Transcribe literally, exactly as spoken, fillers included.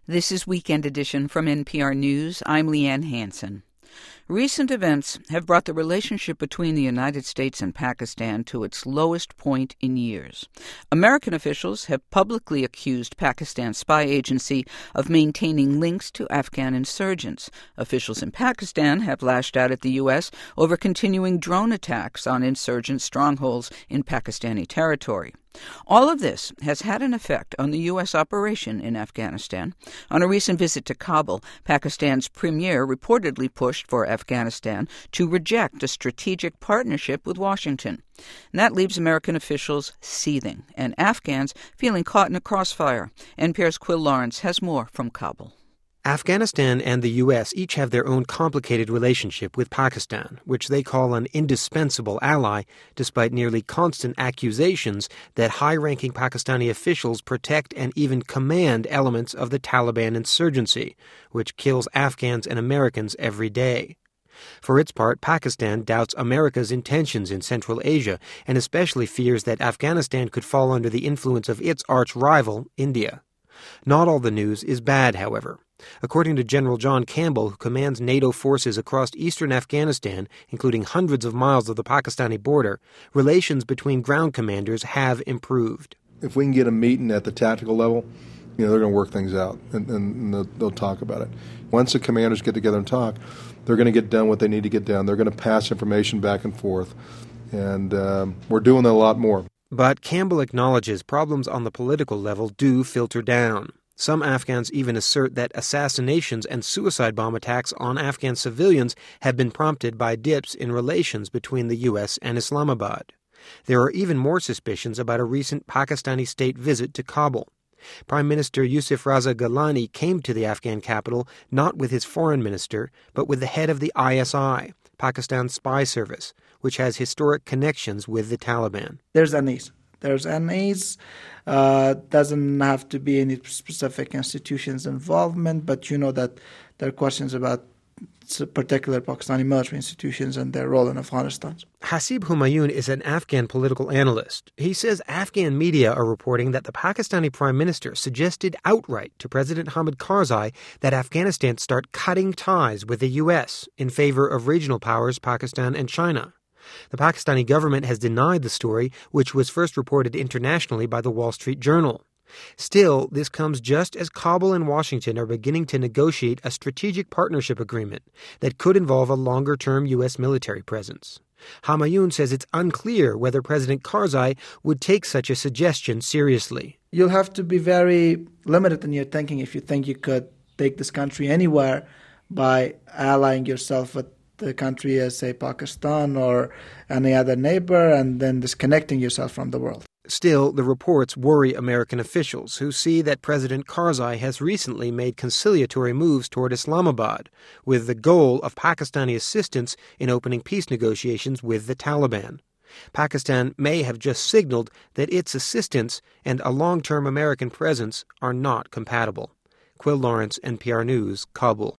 This is Weekend Edition from N P R News. I'm Leanne Hansen. Recent events have brought the relationship between the United States and Pakistan to its lowest point in years. American officials have publicly accused Pakistan's spy agency of maintaining links to Afghan insurgents. Officials in Pakistan have lashed out at the U S over continuing drone attacks on insurgent strongholds in Pakistani territory. All of this has had an effect on the U S operation in Afghanistan. On a recent visit to Kabul, Pakistan's premier reportedly pushed for Afghanistan to reject a strategic partnership with Washington. And that leaves American officials seething and Afghans feeling caught in a crossfire. N P R's Quill Lawrence has more from Kabul. Afghanistan and the U S each have their own complicated relationship with Pakistan, which they call an indispensable ally, despite nearly constant accusations that high-ranking Pakistani officials protect and even command elements of the Taliban insurgency, which kills Afghans and Americans every day. For its part, Pakistan doubts America's intentions in Central Asia and especially fears that Afghanistan could fall under the influence of its arch-rival, India. Not all the news is bad, however. According to General John Campbell, who commands NATO forces across eastern Afghanistan, including hundreds of miles of the Pakistani border, relations between ground commanders have improved. If we can get a meeting at the tactical level, you know, they're going to work things out, and, and they'll, they'll talk about it. Once the commanders get together and talk, they're going to get done what they need to get done. They're going to pass information back and forth, and um, we're doing that a lot more. But Campbell acknowledges problems on the political level do filter down. Some Afghans even assert that assassinations and suicide bomb attacks on Afghan civilians have been prompted by dips in relations between the U S and Islamabad. There are even more suspicions about a recent Pakistani state visit to Kabul. Prime Minister Yusuf Raza Gilani came to the Afghan capital not with his foreign minister, but with the head of the I S I, Pakistan's spy service, which has historic connections with the Taliban. There's unease. There's unease. Uh, doesn't have to be any specific institutions' involvement, but you know that there are questions about particular Pakistani military institutions and their role in Afghanistan. Hasib Humayun is an Afghan political analyst. He says Afghan media are reporting that the Pakistani prime minister suggested outright to President Hamid Karzai that Afghanistan start cutting ties with the U S in favor of regional powers Pakistan and China. The Pakistani government has denied the story, which was first reported internationally by the Wall Street Journal. Still, this comes just as Kabul and Washington are beginning to negotiate a strategic partnership agreement that could involve a longer-term U S military presence. Humayun says it's unclear whether President Karzai would take such a suggestion seriously. You'll have to be very limited in your thinking if you think you could take this country anywhere by allying yourself with the country as, say, Pakistan or any other neighbor, and then disconnecting yourself from the world. Still, the reports worry American officials who see that President Karzai has recently made conciliatory moves toward Islamabad with the goal of Pakistani assistance in opening peace negotiations with the Taliban. Pakistan may have just signaled that its assistance and a long-term American presence are not compatible. Quill Lawrence, N P R News, Kabul.